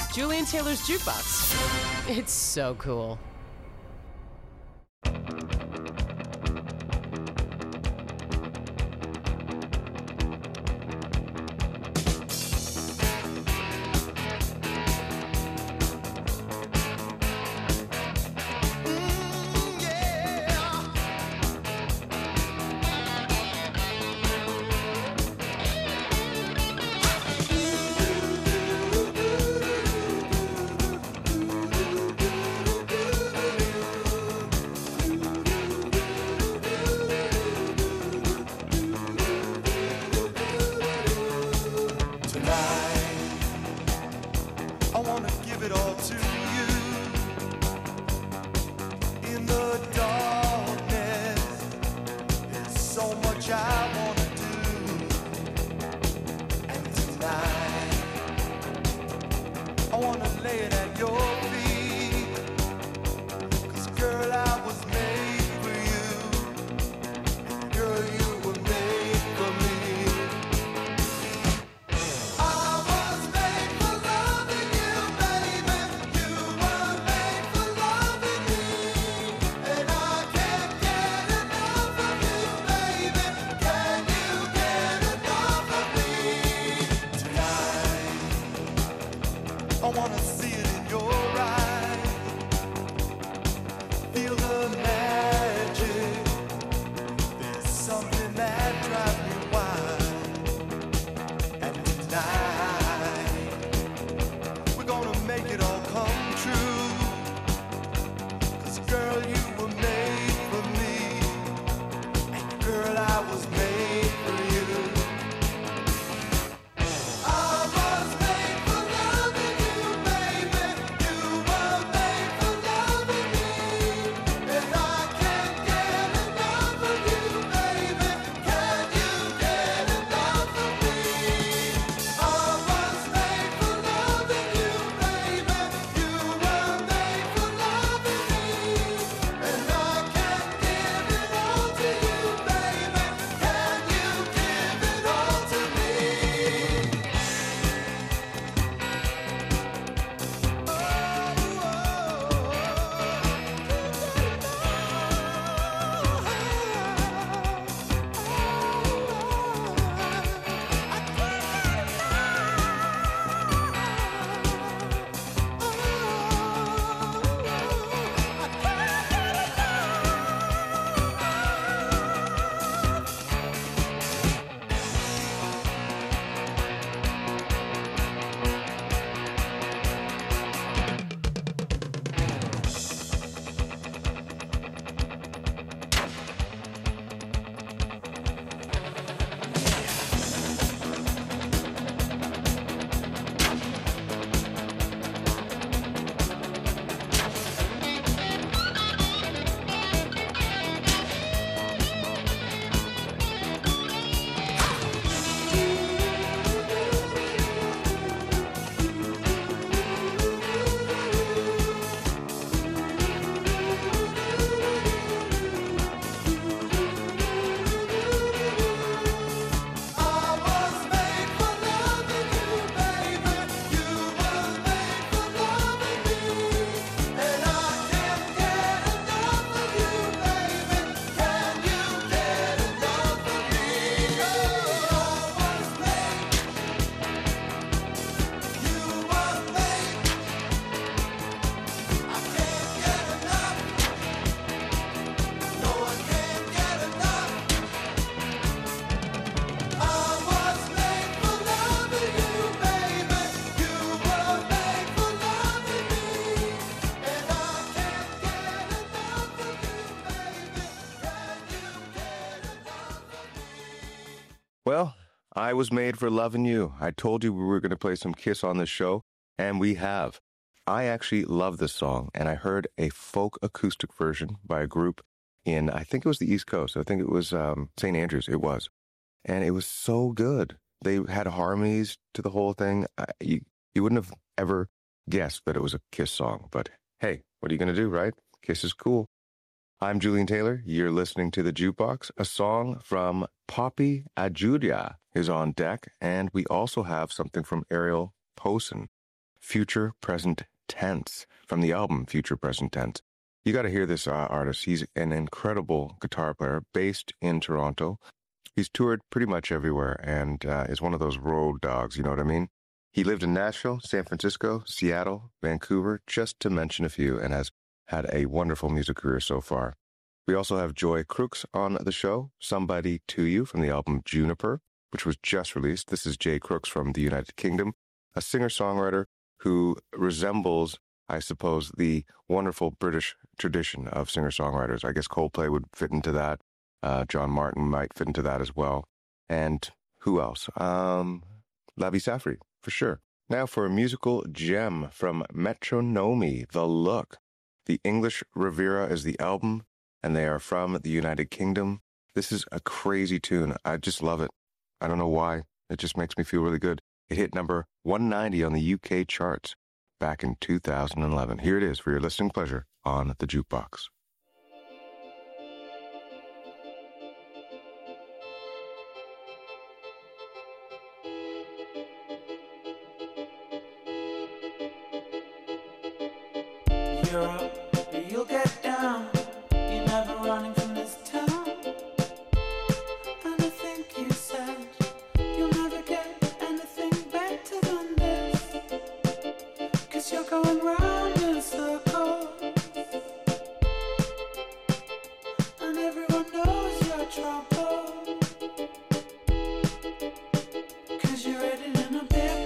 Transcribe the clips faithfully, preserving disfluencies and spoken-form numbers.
Julian Taylor's Jukebox. It's so cool. Well, I was made for loving you. I told you we were going to play some Kiss on this show, and we have. I actually love this song, and I heard a folk acoustic version by a group in, I think it was the East Coast. I think it was um, Saint Andrews. It was. And it was so good. They had harmonies to the whole thing. I, you, you wouldn't have ever guessed that it was a Kiss song. But hey, what are you going to do, right? Kiss is cool. I'm Julian Taylor. You're listening to The Jukebox. A song from Poppy Ajudia is on deck. And we also have something from Ariel Posen. Future Present Tense from the album Future Present Tense. You got to hear this uh, artist. He's an incredible guitar player based in Toronto. He's toured pretty much everywhere and uh, is one of those road dogs, you know what I mean? He lived in Nashville, San Francisco, Seattle, Vancouver, just to mention a few, and has had a wonderful music career so far. We also have Joy Crooks on the show, Somebody to You from the album Juniper, which was just released. This is Jay Crooks from the United Kingdom, a singer-songwriter who resembles, I suppose, the wonderful British tradition of singer-songwriters. I guess Coldplay would fit into that. Uh, John Martin might fit into that as well. And who else? Um, Lavi Safri, for sure. Now for a musical gem from Metronomy, The Look. The English Riviera is the album, and they are from the United Kingdom. This is a crazy tune. I just love it. I don't know why. It just makes me feel really good. It hit number one ninety on the U K charts back in two thousand eleven. Here it is for your listening pleasure on The Jukebox. Europe, you'll get down. You're never running from this town. And I think you said you'll never get anything better than this. 'Cause you're going round in circles. And everyone knows your trouble. 'Cause you read it in a paper.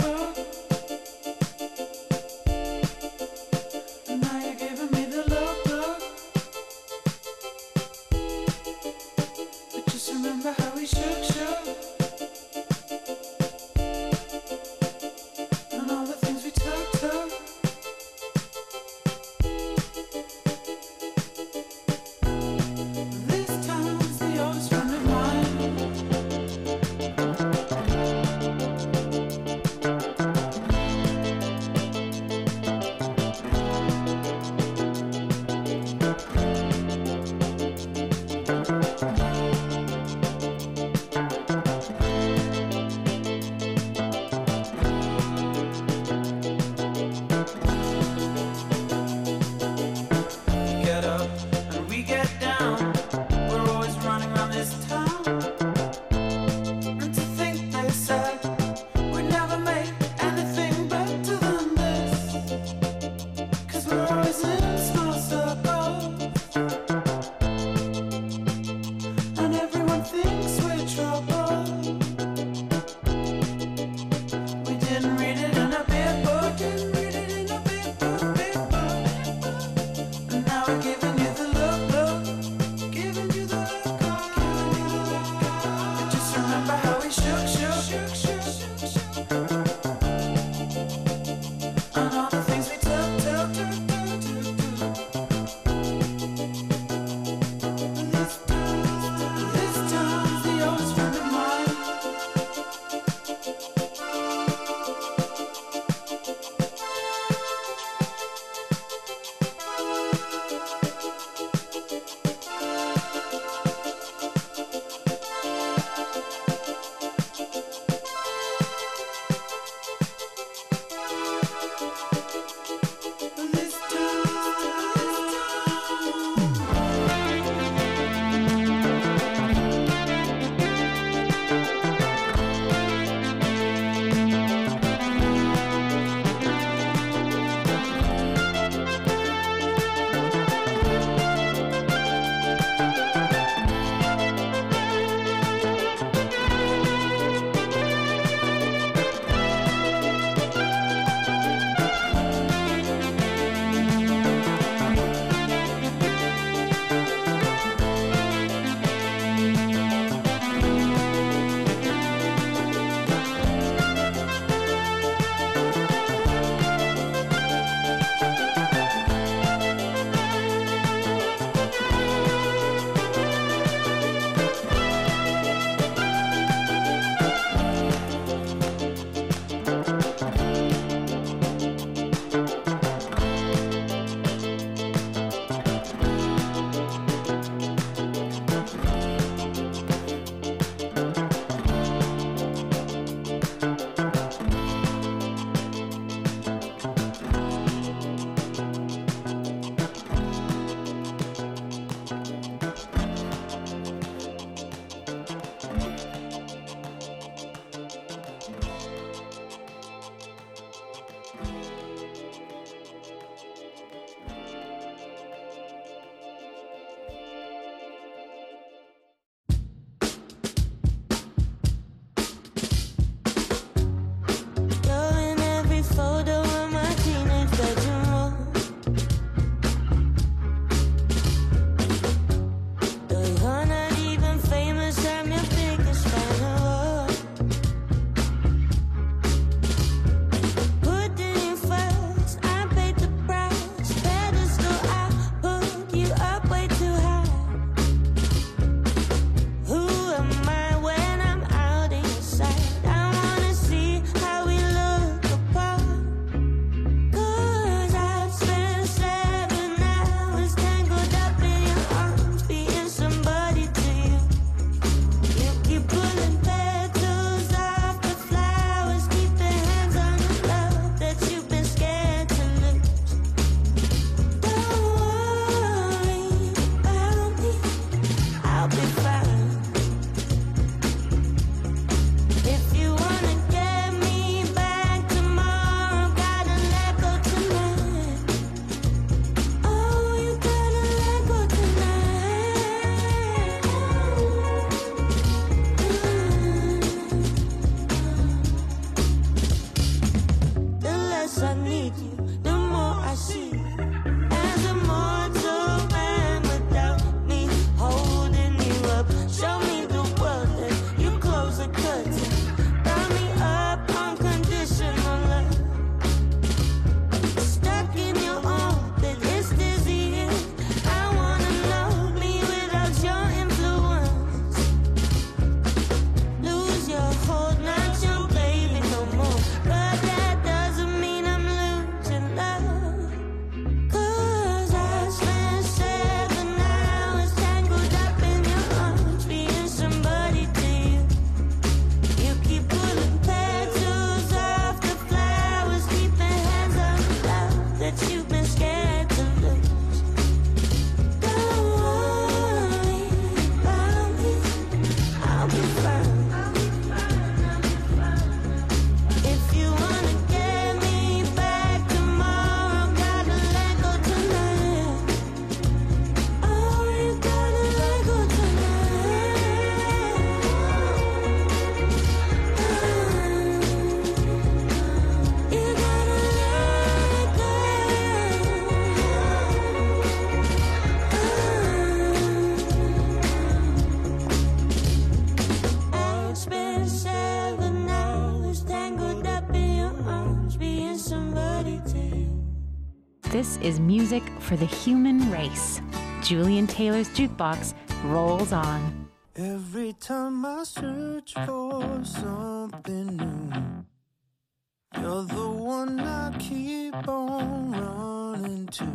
somebody to you. This is music for the human race. Julian Taylor's Jukebox rolls on. Every time I search for something new, you're the one I keep on running to.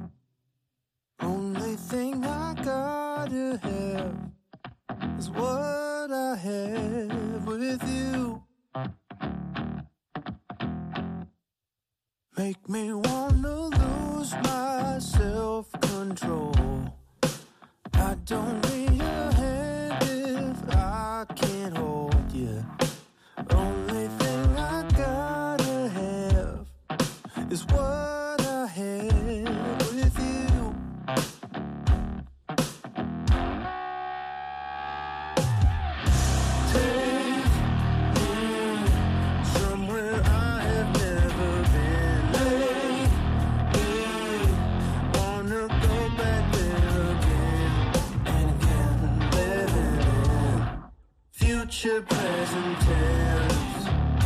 Only thing I gotta have is what I have with you. Make me wanna lose my self-control. I don't need a hand if I can't hold you. Only thing I gotta have is what I have with you. Take me somewhere I have never been. Make me wanna go back there again and again, living in future, present tense.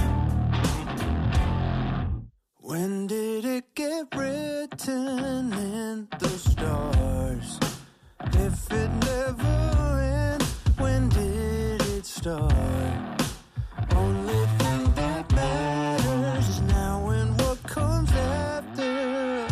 When did it get written in the stars? If it never ends, when did it start? Only thing that matters is now and what comes after.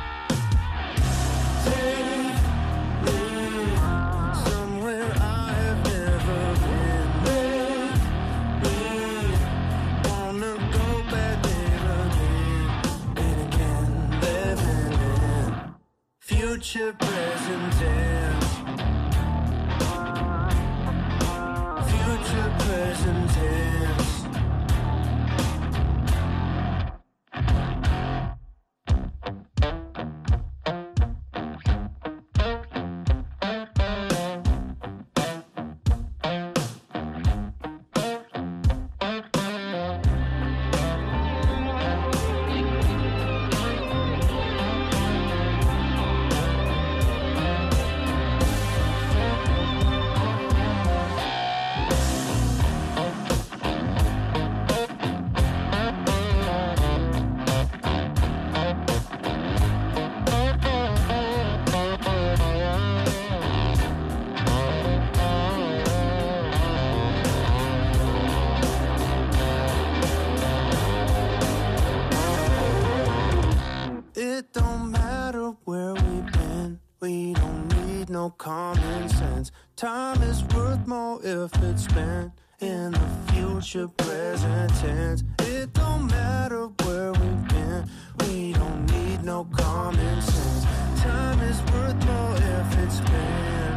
Take me somewhere I have never been. Make me wanna go back there again and again, living in future, present tense. Future, present tense. It don't matter where we've been, we don't need no common sense. Time is worth more if it's spent in the future, present tense. It don't matter where we've been, we don't need no common sense. Time is worth more if it's spent.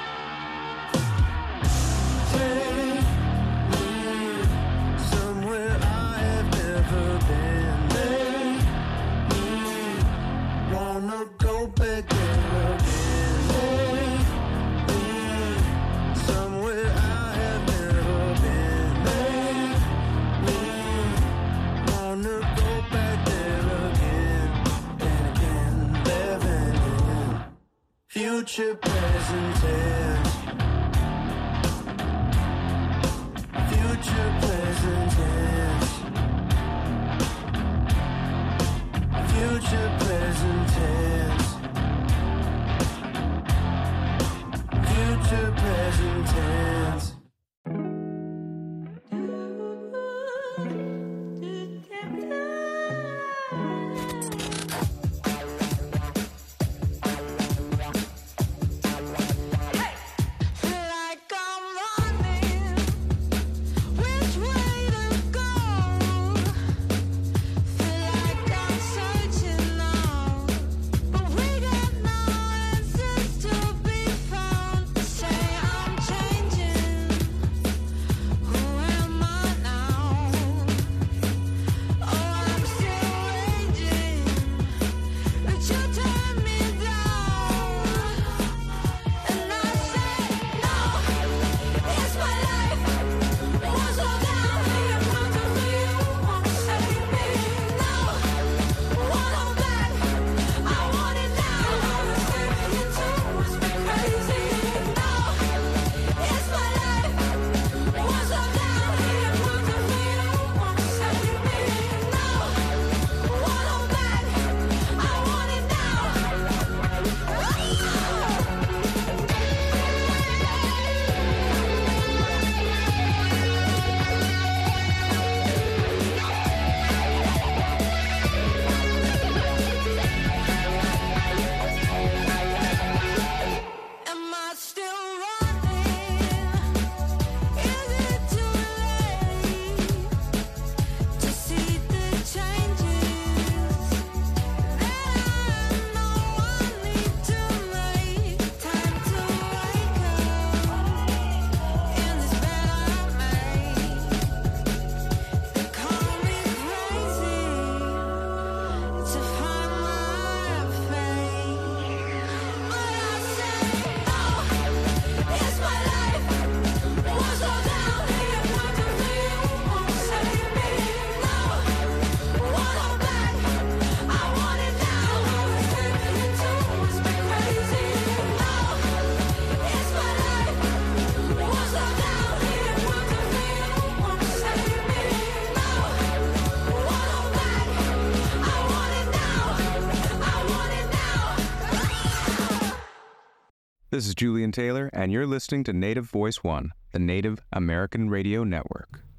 Take me somewhere I have never been. Make me wanna go back there again. Take me somewhere I have never been. Make me wanna go back there again and again, living in future, present tense. Future, present tense. Future, present tense. Future, present tense. Like I'm running, which way to go? Feel like I'm searching now, but we got no answers to be found. Say I'm changing. This is Julian Taylor, and you're listening to Native Voice One, the Native American Radio Network.